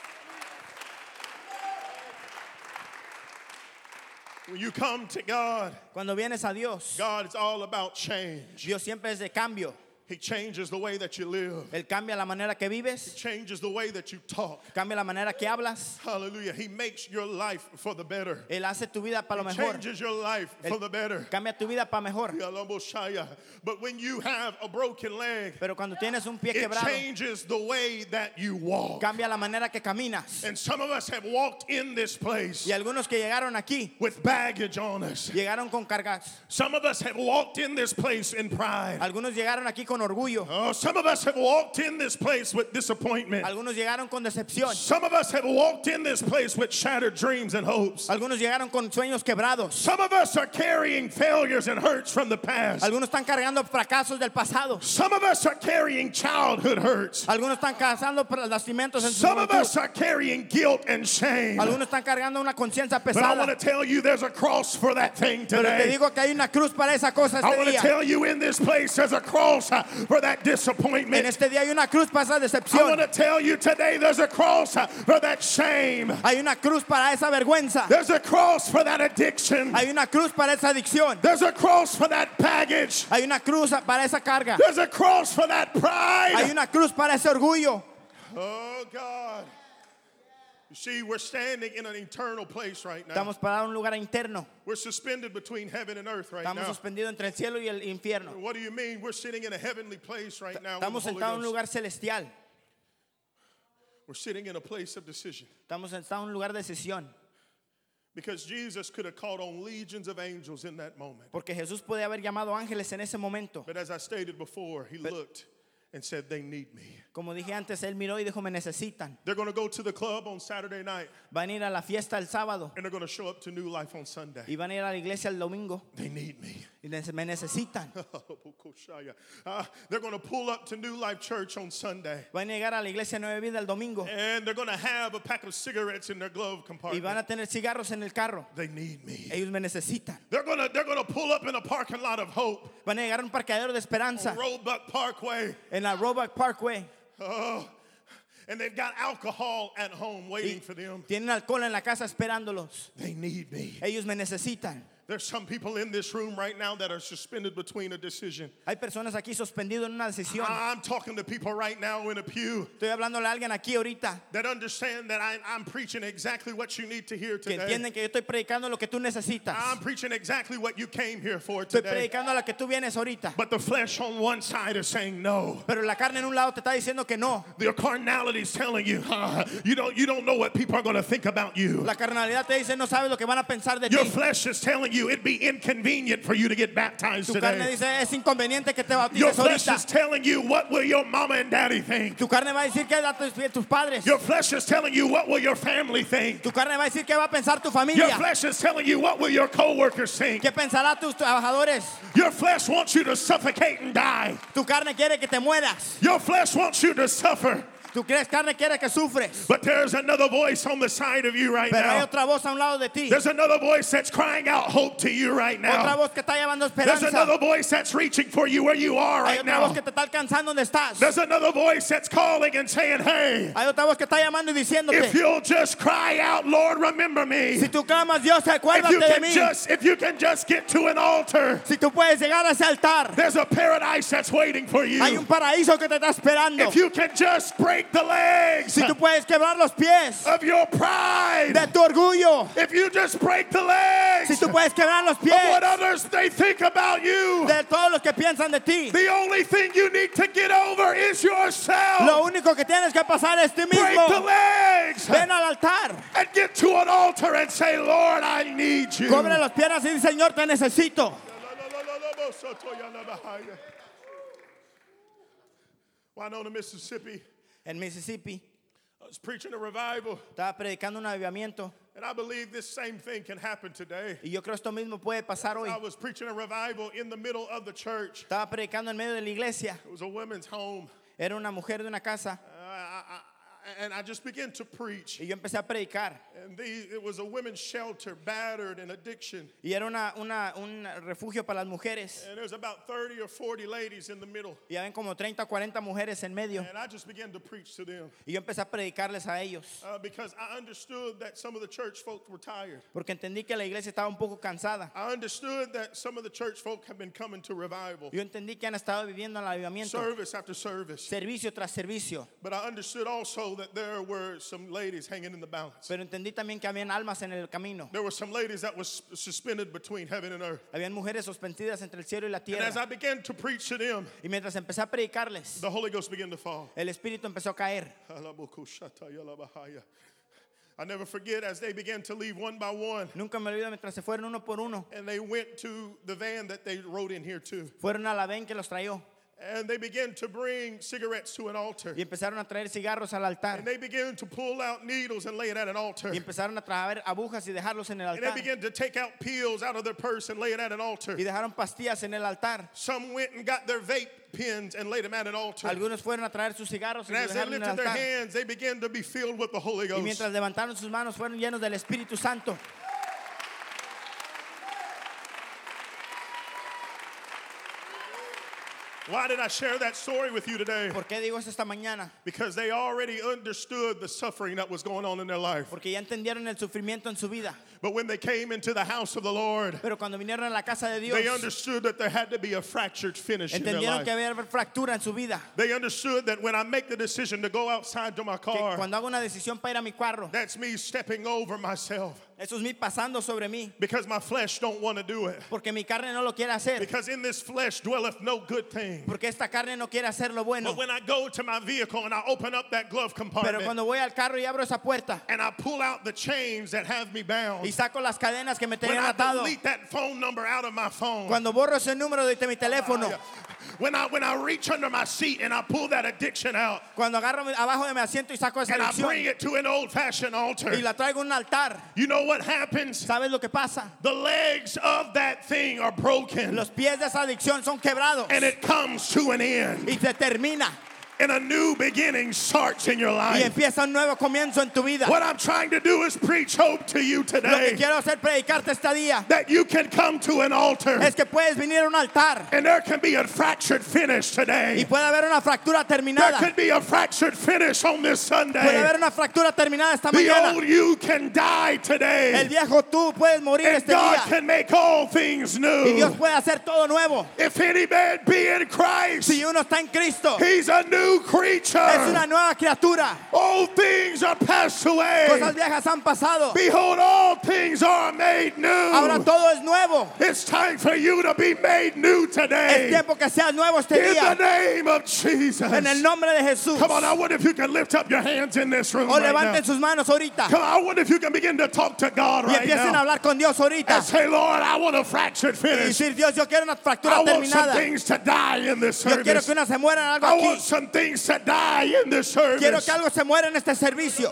When you come to God, Cuando vienes a Dios, God is all about change. Dios siempre es de cambio. He changes the way that you live. Él cambia la manera que vives, Changes the way that you talk. cambia la manera que hablas. Hallelujah. He makes your life for the better. Él hace tu vida para lo mejor. Changes your life for the better. Cambia tu vida para mejor. But when you have a broken leg, Pero cuando tienes un pie it quebrado, changes the way that you walk. cambia la manera que caminas. And some of us have walked in this place Y algunos que llegaron aquí, with baggage on us. llegaron con cargas. Some of us have walked in this place in pride. Algunos llegaron aquí con orgullo. Oh, some of us have walked in this place with disappointment. Algunos llegaron con decepción. Some of us have walked in this place with shattered dreams and hopes. Algunos llegaron con sueños quebrados. Some of us are carrying failures and hurts from the past. Algunos están cargando fracasos del pasado. Some of us are carrying childhood hurts. Algunos están cargando lastimos en su Some of juventud. us are carrying guilt and shame. Algunos están cargando una conciencia But I want pesada. to tell you there's a cross for that thing Pero te today. digo que hay una cruz para esa cosa I este want to día. tell you in this place there's a cross for that En disappointment. este día hay una cruz para esa I want decepción. to tell you today there's a cross for that shame. Hay una cruz para esa vergüenza. There's a cross for that addiction. Hay una cruz para esa adicción. There's a cross for that baggage. Hay una cruz para esa carga. There's a cross for that Hay pride. una cruz para ese orgullo. Oh God. You see, we're standing in an eternal place right now. Estamos parados en un lugar interno. We're suspended between heaven and earth right Estamos now. suspendidos entre el cielo y el infierno. What do you mean? We're sitting in a heavenly place right now. with Estamos the Holy sentados en un Ghost. lugar celestial. We're sitting in a place of decision. Estamos sentados en un lugar de decisión. Because Jesus could have called on legions of angels in that moment. Porque Jesús puede haber llamado ángeles en ese momento. But as I stated before, he looked and said, they need me. Como dije antes, él miró y dijo, me necesitan. They're going to go to the club on Saturday night Van a ir a la fiesta el sábado and they're going to show up to New Life on Sunday. y van a ir a la iglesia el domingo They need me. y me necesitan. They're going to pull up to New Life Church on Sunday Van a llegar a la iglesia Nueva Vida el domingo and they're going to have a pack of cigarettes in their glove y compartment. van a tener cigarros en el carro. They need me. Ellos me necesitan. They're going to pull up in a parking lot of hope, Van a llegar a un parqueadero de esperanza Roebuck Parkway. en la Roebuck Parkway Oh, and they've got alcohol at home waiting y for them. tienen alcohol en la casa esperándolos. They need me. Ellos me necesitan. There's some people in this room right now that are suspended between a decision. Hay personas aquí suspendidos en una decisión. I'm talking to people right now in a pew Estoy hablándole a alguien aquí ahorita that understand that I'm preaching exactly what you need to hear que today. entienden que yo estoy predicando lo que tú necesitas. I'm preaching exactly what you came here for Estoy today. predicando lo que tú vienes ahorita. But the flesh on one side is saying no. Pero la carne en un lado te está diciendo que no. Your carnality is telling you, you don't know what people are going to think about you. La carnalidad te dice no sabes lo que van a pensar de Your ti. flesh is telling you it'd be inconvenient for you to get baptized Tu carne today. dice es inconveniente que te Your bautices flesh ahorita. is telling you what will your mama and daddy think. Tu carne va a decir qué da tus padres. Your flesh is telling you what will your family think. Tu carne va a decir qué va a pensar tu Your familia. flesh is telling you what will your co-workers think. ¿Qué pensará tus trabajadores? Your flesh wants you to suffocate and die. Tu carne quiere que te mueras. Your flesh wants you to suffer. Tu carne quiere que sufres. But there's another voice on the side of you right Pero hay now. otra voz a un lado de ti. There's another voice that's crying out hope to you right Otra now. voz que está llevando There's another esperanza. voice that's reaching for you where you are Hay right otra voz now. que te está alcanzando donde estás. There's another voice that's calling and saying, hey, Hay otra voz que está llamando y if diciéndote, you'll just cry out, Lord, remember me. si tú clamas, Dios, acuérdate de mí. If you can just get to an altar, Si tú puedes llegar a ese altar, there's a paradise that's waiting for hay you. un paraíso que te está esperando. If you can just break the legs Si tú puedes quebrar los pies of your pride, de tu orgullo, if you just break the si legs tú puedes quebrar los of what pies others they think about you, de todos los que piensan de ti, the only thing you need to get over is yourself. lo único que tienes que pasar es ti Break the mismo. legs Ven al altar, and get to an altar and say, Lord, I need you. cobre las piernas y dice, Señor, te necesito. Winona, Mississippi, En Mississippi I was preaching a revival, estaba predicando un avivamiento and I believe this same thing can happen today. y yo creo esto mismo puede pasar hoy. I was preaching a revival in the middle of the church. Estaba predicando en medio de la iglesia. It was a women's home. Era una mujer de una casa And I just began to preach. Y yo empecé a predicar. And it was a women's shelter, battered in addiction. Y era un refugio para las mujeres. And there's about 30 or 40 ladies in the middle. Y habían como 30 o 40 mujeres en medio. And I just began to preach to them. Y yo empecé a predicarles a ellos. Because I understood that some of the church folk were tired. Porque entendí que la iglesia estaba un poco cansada. I understood that some of the church folk have been coming to revival. Yo entendí que han estado viviendo el avivamiento. Service after service. Servicio tras servicio. But I understood also that there were some ladies hanging in the balance. Pero entendí también que habían almas en el camino. There were some ladies that was suspended between heaven and earth. Habían mujeres suspendidas entre el cielo y la And tierra. as I began to preach to them, Y mientras empecé a predicarles, the Holy Ghost began to fall. el Espíritu empezó a caer. I never forget as they began to leave one by one. Nunca me olvido mientras se fueron uno por uno. And they went to the van that they rode in here too. Fueron a la ven que los trajo. And they began to bring cigarettes to an altar. Y empezaron a traer cigarros al altar. And they began to pull out needles and lay it at an altar. Y empezaron a traer agujas y dejarlos en el And they altar. began to take out pills out of their purse and lay it at an altar. Y dejaron pastillas en el altar. Some went and got their vape pens and laid them at an altar. Algunos fueron a traer sus cigarros y And los as they dejaron en el lifted their altar. hands, they began to be filled with the Holy Y Ghost. mientras levantaron sus manos fueron llenos del Espíritu Santo. Why did I share that story with you today? ¿Por qué digo esto esta mañana? Because they already understood the suffering that was going on in their life. Porque ya entendieron el sufrimiento en su vida. But when they came into the house of the Lord, Pero cuando vinieron a la casa de Dios, they understood that there had to be a fractured finish in their entendieron que life. había fractura en su vida. They understood that when I make the decision to go outside to my Que car, cuando hago una decisión para ir a mi carro, that's me stepping over myself. eso es mí pasando sobre mí. Because my flesh don't want to do it. Porque mi carne no lo quiere hacer. Because in this flesh dwelleth no good thing. Porque esta carne no quiere hacer lo bueno. But when I go to my vehicle and I open up that glove Pero compartment cuando voy al carro y abro esa puerta and I pull out the chains that have me bound, y saco las cadenas que me when tenían I atado, delete that phone number out of my phone, cuando borro ese número de mi teléfono, when I reach under my seat and I pull that addiction out cuando agarro abajo de mi asiento y saco esa and I bring adicción it to an old-fashioned altar, y la traigo a un altar, you know what happens? ¿sabes lo que pasa? The legs of that thing are broken Los pies de esa adicción son quebrados and it comes to an end. y se termina And a new beginning starts in your y life. empieza un nuevo comienzo en tu vida. What I'm trying to do is preach hope to you Lo que today. quiero hacer predicarte este día That you can come to an altar es que puedes venir a un altar and there can be a fractured finish y today. puede haber una fractura There terminada. could be a fractured finish on this Puede Sunday. haber una fractura terminada esta The mañana. old you can die El today. viejo tú puedes morir And este God día can make all things y Dios new. puede hacer todo nuevo. If any man be in Christ, Si uno está en Cristo, he's a new creature. es una nueva criatura. All things are passed away. Cosas viejas han pasado. Behold, all things are made Ahora new. todo es nuevo. It's time for you to be made new Es today. tiempo que seas nuevo este In the día. name of Jesus. En el nombre de Jesús. Come on, I wonder if you can lift up your hands in this room O right now. levanten sus manos ahorita Come on, I wonder if you can begin to talk to God y right empiecen a now. hablar con Dios ahorita. And say, Lord, I want a fractured Y finish. decir, Dios, yo quiero una I fractura want some terminada. things to die in this Yo quiero service. que una se muera en algo I want aquí. some things to die in this service. Quiero que algo se muera en este servicio.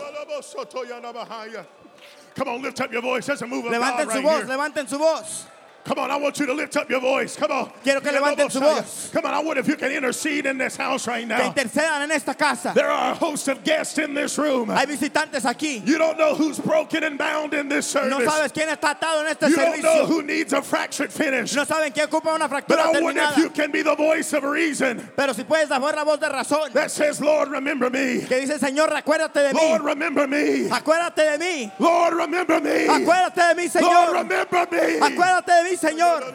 Come on, lift up your voice. There's a move of God Levanten su right voz, here. levanten su voz. Come on, I want you to lift up your voice. Come on. Quiero que levanten su voz. Come on, I wonder if you can intercede in this house right Que now. intercedan en esta casa. There are a host of guests in this room. Hay visitantes aquí. You don't know who's broken and bound in this No service. sabes quién está atado en este You don't know servicio. who needs a fractured finish. No saben quién ocupa una But fractura I wonder if you terminada. can be the voice of reason Pero si puedes dar la voz de razón. that says, Lord, remember me. Que dice, Señor, acuérdate de Lord, mí. remember me. Acuérdate de mí. Lord, remember me. Acuérdate de mí, Lord, Señor. remember me. Acuérdate de mí, Señor.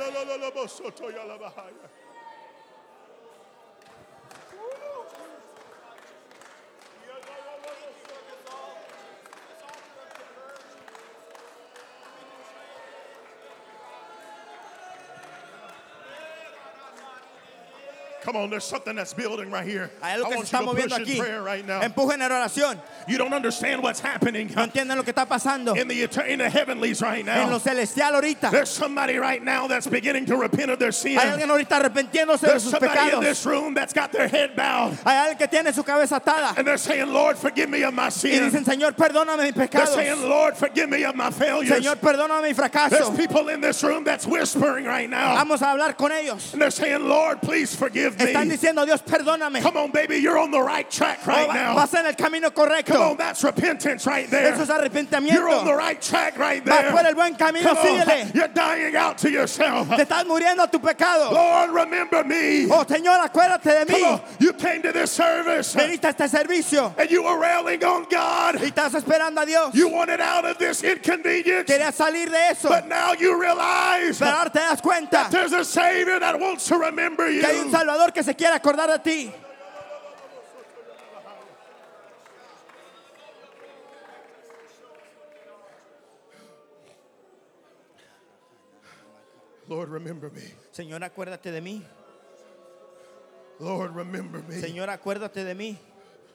Come on, there's something that's building right here. Hay I algo que want se está you to moviendo push in aquí. prayer right now. Empujen en oración. You don't understand what's happening No entienden lo que está pasando in the heavenlies right en now. lo celestial ahorita. There's somebody right now that's beginning to repent of their sin. Hay alguien ahorita arrepentiéndose de There's sus somebody in pecados. this room that's got their head bowed. Hay alguien que tiene su cabeza atada And they're saying, Lord, forgive me of my y sin. dicen, Señor, perdóname mis They're pecados. saying, Lord, forgive me of my failures. Señor, perdóname mi There's fracaso. people in this room that's whispering right now. Vamos a hablar con ellos. And they're saying, Lord, please forgive forgive me. Están diciendo, Dios, perdóname. Come on, baby, you're on the right track right now. Vas en el camino Come on, correcto. that's repentance right there. Eso es You're on arrepentimiento. the right track right Vas there. por el buen camino, Come on, síguele. you're dying out to yourself. Te estás muriendo a tu pecado. Lord, remember me. Oh, Señor, acuérdate de Come on, mí. you came to this service Viniste a este servicio and you were railing on God. y estás esperando a Dios. You wanted out of this inconvenience, Querías salir de eso, but now you realize pero ahora te das cuenta there's a Savior that wants to remember que hay un you. Salvador que se quiere acordar de ti. Lord, remember me. Señor, acuérdate de mí. Lord, remember me. Señor, acuérdate de mí.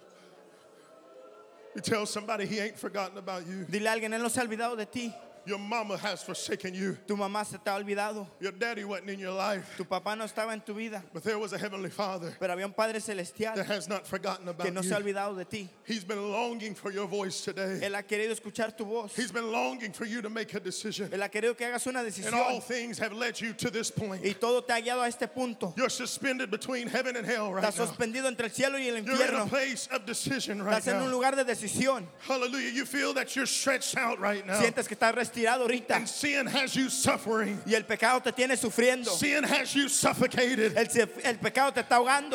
You tell somebody he ain't forgotten about you. Dile a alguien, Él no se ha olvidado de ti. Your mama has forsaken you. Tu mamá se te ha olvidado. Your daddy wasn't in your life, Tu papá no estaba en tu vida. but there was a heavenly Father Pero había un Padre celestial that has not forgotten que about no se ha you. olvidado de ti. He's been longing for your voice today. Él ha querido escuchar tu voz. He's been longing for you to make a decision. Él ha querido que hagas una And all decisión. things have led you to this point. Y todo te ha guiado a este punto. You're suspended between heaven and hell right Estás now. suspendido entre el cielo y el You're in a infierno. place of decision right Estás en un now. lugar de decisión. Hallelujah. You feel that you're stretched out right now. Sientes que estás retirado ahorita. And sin has you suffering. Y el pecado te tiene sufriendo. Sin has you suffocated. El pecado te está ahogando.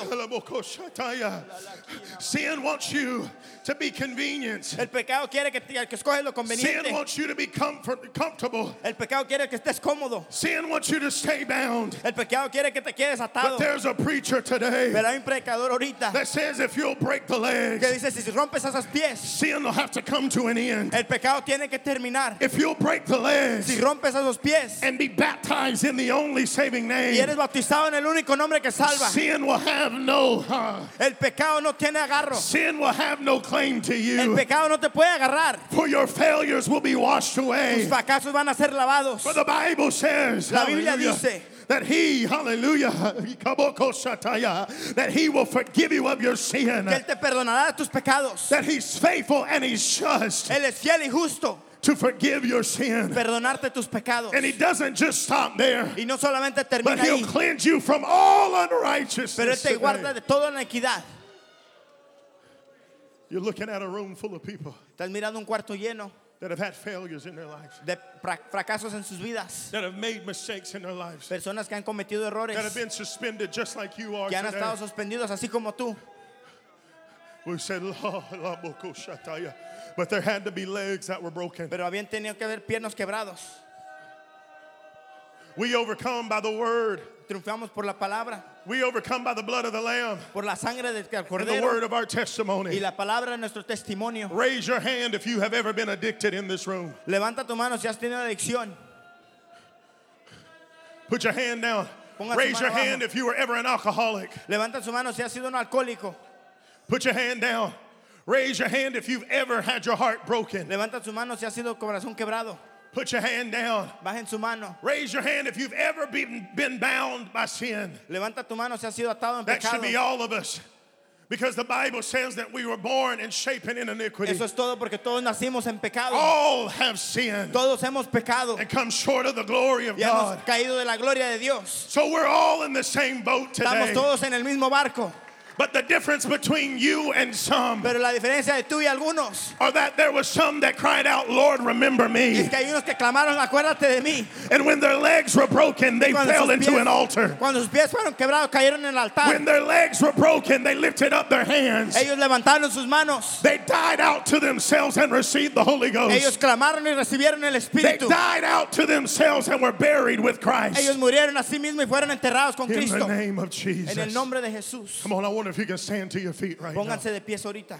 Sin wants you to be convenient. El pecado quiere que escoges lo Sin conveniente. wants you to be comfortable. El pecado quiere que estés cómodo. Sin wants you to stay bound. El pecado quiere que te quedes But atado. there's a preacher today Pero hay un predicador ahorita that says if you'll break the que legs, dice, si rompes esos pies, sin will have to come to an end. el pecado tiene que terminar. If you'll break the legs Si rompes esos pies and be baptized in the only saving y name, eres bautizado en el único nombre que salva, sin will have no el pecado no tiene agarro. sin will have no claim to El you. pecado no te puede agarrar. For your failures will be washed Tus away. fracasos van a ser lavados. For the Bible says, La Biblia hallelujah, dice that he, hallelujah, that he will forgive you of your sin. que Él te perdonará de tus pecados. That he's faithful and he's just Él es fiel y justo. to forgive your sin. Perdonarte tus pecados. And he doesn't just stop there, Y no solamente but termina he'll ahí, cleanse you from all pero Él unrighteousness. te guarda today. de toda inequidad. You're looking at a room full of people Estás mirando un cuarto lleno that have had failures in their lives, de fracasos en sus vidas. that have made mistakes in their lives, Personas que han cometido that have errores, been suspended just like you are que han today. estado suspendidos así como tú. We said, but there had to be legs that were broken. Pero habían tenido que haber piernas quebrados. We overcome by the word. Triunfamos por la palabra, We overcome by the blood of the Lamb por la sangre del and the Cordero word of our y testimony. la palabra de nuestro testimonio. Raise your hand if you have ever been addicted in this room. Levanta tu mano si has tenido adicción. Put your hand down. Ponga su Raise your mano abajo. hand if you were ever an alcoholic. Levanta su mano si has sido un alcohólico. Put your hand down. Raise your hand if you've ever had your heart broken. Levanta su mano si has sido corazón quebrado. Put your hand down. Bajen su mano. Raise your hand if you've ever been bound by sin. Levanta tu mano si has sido atado en That should pecado. be all of us. Because the Bible says that we were born and shapen in iniquity. Eso es todo porque todos nacimos en pecado. All have sinned Todos hemos pecado and come short of the glory of y God. hemos caído de la gloria de Dios. So we're all in the same boat Estamos today. todos en el mismo barco. But the difference between you and some Pero la diferencia de tú y algunos are that there was some that cried out, Lord, remember es me. que hay unos que clamaron, acuérdate de mí. And when their legs were broken, they Cuando fell sus into pies- an altar. Cuando sus pies fueron quebrados, cayeron en el altar. When their legs were broken, they lifted up their hands. Ellos levantaron sus manos. They died out to themselves and received the Holy Ellos Ghost. clamaron y recibieron el They Espíritu. died out to themselves and were buried with Ellos Christ. murieron a sí mismos y fueron enterrados con In the Cristo. name of En el Jesus. nombre de Jesús. Come on, I wonder if you can stand to your feet right now. Pónganse de pies ahorita.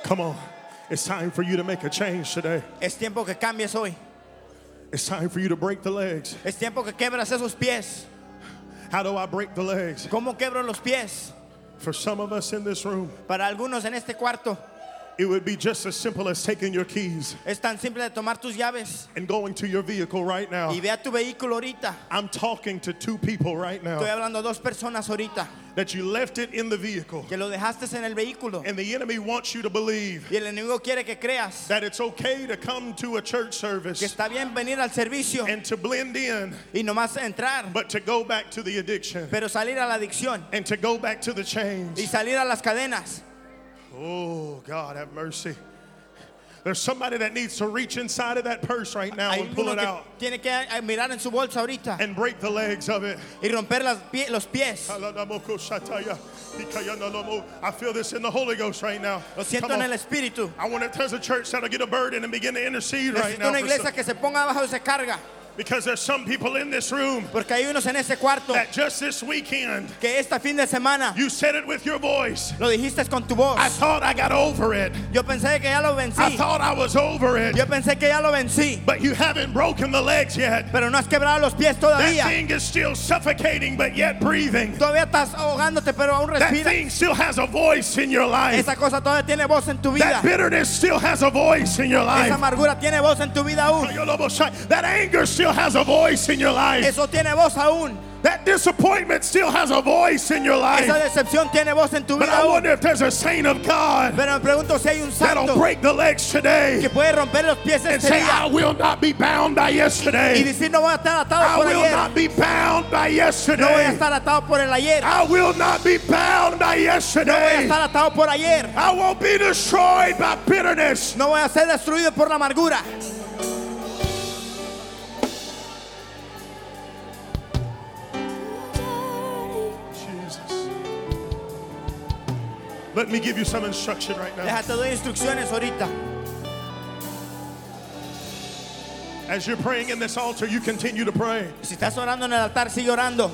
Come on. It's time for you to make a change today. Es tiempo que cambies hoy. It's time for you to break the legs. Es tiempo que quebras esos pies. How do I break the legs? ¿Cómo quebro los pies? For some of us in this room, Para algunos en este cuarto it would be just as simple as taking your keys es tan simple de tomar tus llaves and going to your vehicle right now. y ve a tu vehículo ahorita. I'm talking to two people right Estoy now hablando a dos personas ahorita that you left it in the vehicle. que lo dejaste en el vehículo And the enemy wants you to believe y el enemigo quiere que creas that it's okay to come to a church que service está bien venir al servicio and to blend in, y nomás entrar, but to go back to the addiction pero salir a la adicción and to go back to the y chains. salir a las cadenas. Oh, God, have mercy. There's somebody that needs to reach inside of that purse right now Hay and pull uno it que out tiene que mirar en su bolsa ahorita and break the legs of it. y romper los pies. I feel this in the Holy Ghost right now. Lo siento Come en on. el espíritu. I want to, there's a church that'll get a burden and begin to intercede right Necesito now. una for iglesia some- que se ponga abajo de esa carga, because there's some people in this room porque hay unos en ese cuarto that just this weekend, que este fin de semana you said it with your voice. lo dijiste con tu voz. I thought I got over it. Yo pensé que ya lo I vencí. thought I was over it. Yo pensé que ya lo vencí, But you haven't broken the legs yet. pero no has quebrado los pies That todavía. thing is still suffocating, but yet breathing. Todavía estás ahogándote, pero aún That respiras. thing still has a voice in your life. Esa cosa todavía tiene voz en tu vida. That bitterness still has a voice in your life. Esa amargura tiene voz en tu vida aún. That anger still has a voice in your life. Eso tiene voz aún. That disappointment still has a voice in your life. Esa decepción tiene voz en tu But vida I aún. wonder if there's a saint of God Pero me pregunto si hay un that'll santo break the legs today que puede romper los pies and este say, día I will not be bound by y yesterday. decir no voy a estar atado I por will ayer. not be bound by No voy a yesterday. estar atado por el ayer. I will not be bound by No voy a yesterday. estar atado por ayer. I won't be destroyed by bitterness. No voy a ser destruido por la amargura. Jesus. Let me give you some instruction right now. Déjate doy instrucciones ahorita. As you're praying in this altar, you continue to pray. Si estás orando en el altar, sigue orando.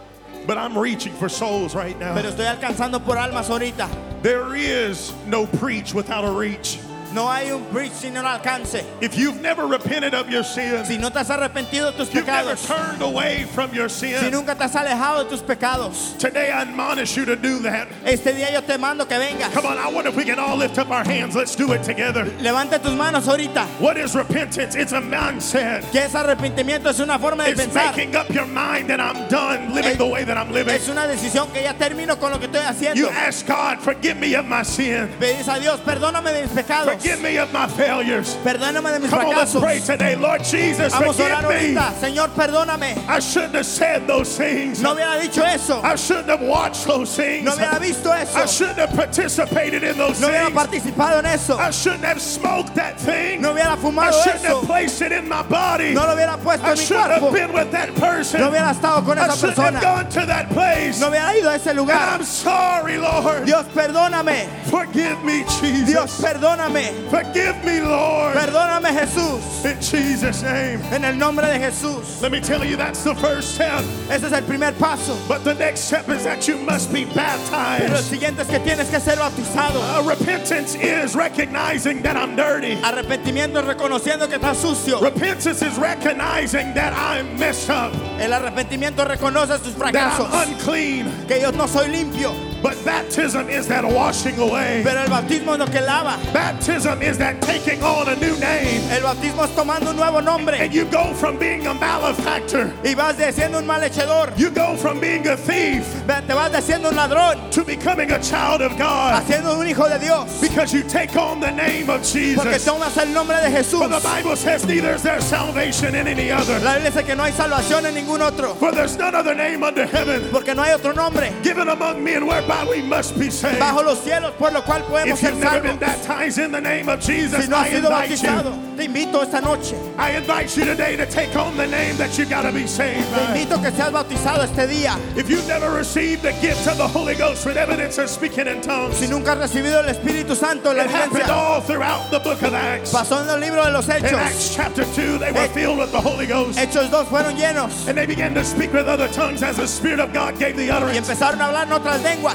But I'm reaching for souls right now. Pero estoy alcanzando por almas ahorita. There is no preach without a reach. No hay un preach sin un alcance. If you've never repented of your sins, Si no te has arrepentido de tus you've never pecados, turned away from your si sin, nunca te has alejado de tus pecados, today I admonish you to do that. este día yo te mando que vengas. Come on, I wonder if we can all lift up our hands. Let's do it together. Levante tus manos ahorita. What is repentance? It's a mindset. Que ese arrepentimiento es una forma de It's pensar. making up your mind that I'm done living the way that I'm living. Es una decisión que ya termino con lo que estoy haciendo. You ask God, forgive me of my sin. Pedís a Dios, perdóname de mis pecados. Forgive me of my failures. Perdóname de mis Come on, let's fracasos. pray today. Lord Jesus, Vamos a orar forgive me. ahorita. Señor, perdóname. I shouldn't have said those things. No hubiera dicho eso. I shouldn't have watched those things. No hubiera visto eso. I shouldn't have participated in those No hubiera things. participado en eso. I shouldn't have smoked that thing. No hubiera I fumado shouldn't eso. have placed it in my body. No lo hubiera puesto I en mi shouldn't have cuerpo. been with that person. No hubiera estado con I esa shouldn't have persona. gone to that place. No hubiera ido a ese And lugar. I'm sorry, Lord. Dios, perdóname. Forgive me, Jesus. Dios, perdóname. Forgive me, Lord. Perdóname, Jesús. In Jesus' name. En el nombre de Jesús. Let me tell you, that's the first step. Ese es el primer paso. But the next step is that you must be Pero el baptized. siguiente es que tienes que ser bautizado. Repentance is recognizing that I'm dirty. Arrepentimiento es reconociendo que estás sucio. Repentance is recognizing that I'm messed up, El arrepentimiento reconoce tus that fracasos. I'm unclean. Que yo no soy limpio. But baptism is that washing away. Pero el bautismo es lo que lava. Baptism is that taking on a new name. El bautismo es tomando un nuevo nombre. And you go from being a malefactor, Y vas de siendo un malhechador. you go from being a thief Te vas de siendo un ladrón. to becoming a child of God. Haciendo un hijo de Dios. Because you take on the name of Porque Jesus. tomas el nombre de Jesús. For the Bible says neither is there salvation in any other. La Biblia dice que no hay salvación en ningún otro. For there's none other name under heaven Porque no hay otro nombre given among men whereby we must be saved. bajo los cielos por lo cual podemos If ser you've never been salvos. baptized in the name of Jesus, Si no I has sido invite you. bautizado, te invito esta noche. I invite you today to take on the name that you got to be saved Te by. invito que seas bautizado este día. If you've never received the gift of the Holy Ghost with evidence of speaking in tongues, Si nunca has recibido el Espíritu Santo, la it happened evidencia all throughout the book of Acts. pasó en el libro de los In Hechos. Acts chapter 2, they were filled with the Holy Ghost. Hechos 2 fueron llenos And they began to speak with other tongues as the Spirit of God gave the y utterance. empezaron a hablar en otras lenguas.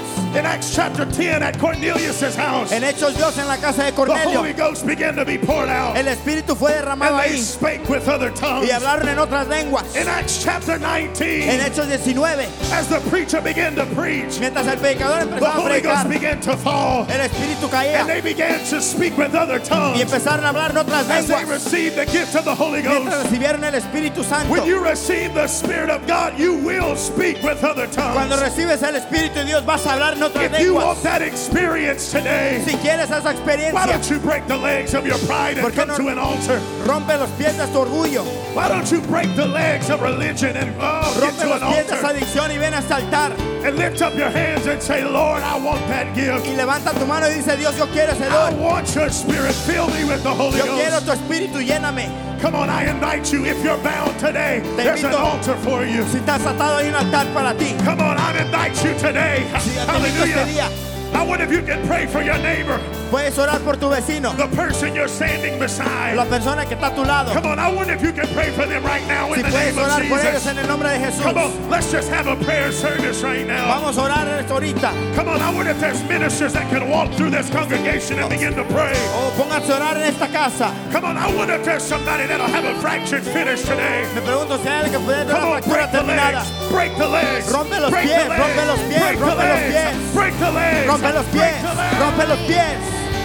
In Acts chapter 10 at Cornelius' house, En Hechos 2 en la casa de the Cornelio, Holy Ghost began to be poured out. el Espíritu fue derramado And they ahí spake with other tongues. y hablaron en otras lenguas. In Acts chapter 19, En Hechos 19, as the preacher began to preach, mientras el predicador the empezaba a Holy Ghost predicar, began to fall. el Espíritu caía And they began to speak with other tongues. y empezaron a hablar en otras As they lenguas. received the gift of the Holy Mientras Ghost. recibieron el Espíritu Santo. When you receive the Spirit of God, you will speak with other Cuando tongues. recibes el Espíritu de Dios vas a hablar en otras If you lenguas. want that experience today, Si quieres esa why experiencia, don't you break the legs of your pride and ¿Por qué come no- to an altar? rompe los pies de tu orgullo, Why don't you break the legs of religion and get rompe to los an pies de esa altar adicción y ven a este altar and lift up your hands and say, Lord, I want that gift. y levanta tu mano y dice, Dios, yo quiero ese I don. want your Spirit. Fill me with the Holy Yo quiero Ghost. tu Espíritu, lléname. Come on, I invite you. If you're bound today, there's an invito. altar for you. Si estás atado hay un altar para ti. Come on, I invite you today. Si yo te invito este Hallelujah. día, I wonder if you can pray for your neighbor, puedes orar por tu vecino, the person you're standing beside. la persona que está a tu lado. Come on, I wonder if you can pray for them right now Si in the puedes name of orar por ellos Jesus. en el nombre de Jesús. Come on, let's just have a prayer service right now. Vamos a orar en esto ahorita. Come on, I wonder if there's ministers that can walk through this congregation and begin to pray. O pónganse a orar en esta casa. Come on, I wonder if there's somebody that'll have a fractured finish today. Me pregunto si hay alguien que puede tener Come una on, fractura break the terminada. legs, break the legs, Rompe los break pies, the legs, rompe los pies, break the rompe los legs, pies. break the legs, Rompe los break pies, the legs. rompe los pies.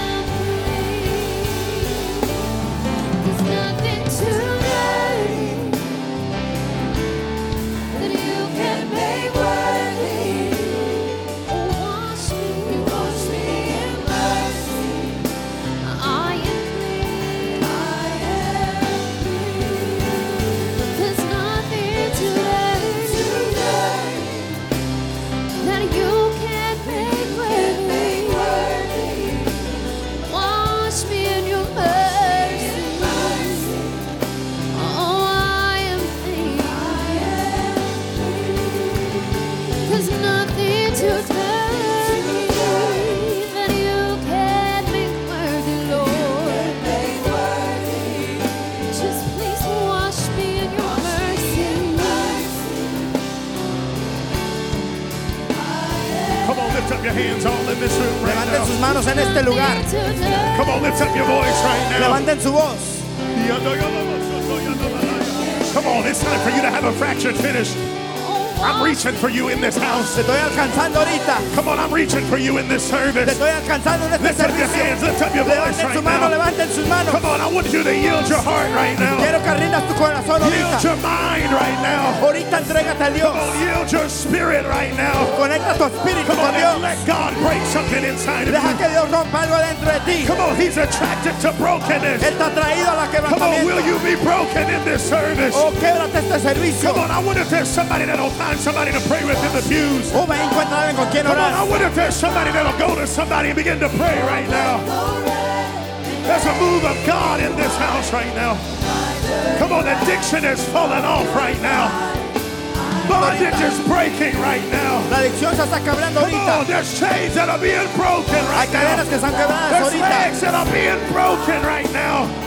There's nothing too late that you can make worthy. Wash me in mercy. I am clean. There's nothing too late that you can make worthy. Wash me in your mercy. Oh, I am clean. There's nothing too dirty that you can make worthy, Lord. Just please wash me in your mercy. Come on, lift up your hands all in this room right Levanten sus now. manos en este lugar. Too dirty. Come on, lift up your voice right now. Levanten su voz. Come on, it's time for you to have a fractured finish. I'm reaching for you in this house. Te estoy alcanzando ahorita. Come on, I'm reaching for you in this Te service. estoy alcanzando en este Lift up your servicio. hands, lift up your voice Levanten right su mano, now. levanten sus manos. Come on, I want you to yield your heart right now. Quiero que rindas tu corazón Yield ahorita. your mind right now. Ahorita entrégate a Come Dios. on, yield your spirit right now. Conecta tu espíritu Come con on, and Dios. let God break something inside of Deja you. que Dios rompa algo dentro de ti. Come on, He's attracted to brokenness. Él te ha traído a la Come on, will quebrantamiento. you be broken in this service? Oh, québrate este servicio. Come on, I wonder if there's somebody that'll find somebody to pray with in the pews. Oh, ven, encuentra a alguien con quien Come on, I orar. wonder if there's somebody that'll go to somebody and begin to pray right now. There's a move of God in this house right now. Come on, addiction is falling off right now. Bondage is breaking right now. La adicción se está quebrando Come ahorita. on, there's chains that are being broken Hay right cadenas now. que están quebradas There's ahorita. legs that are being broken right now.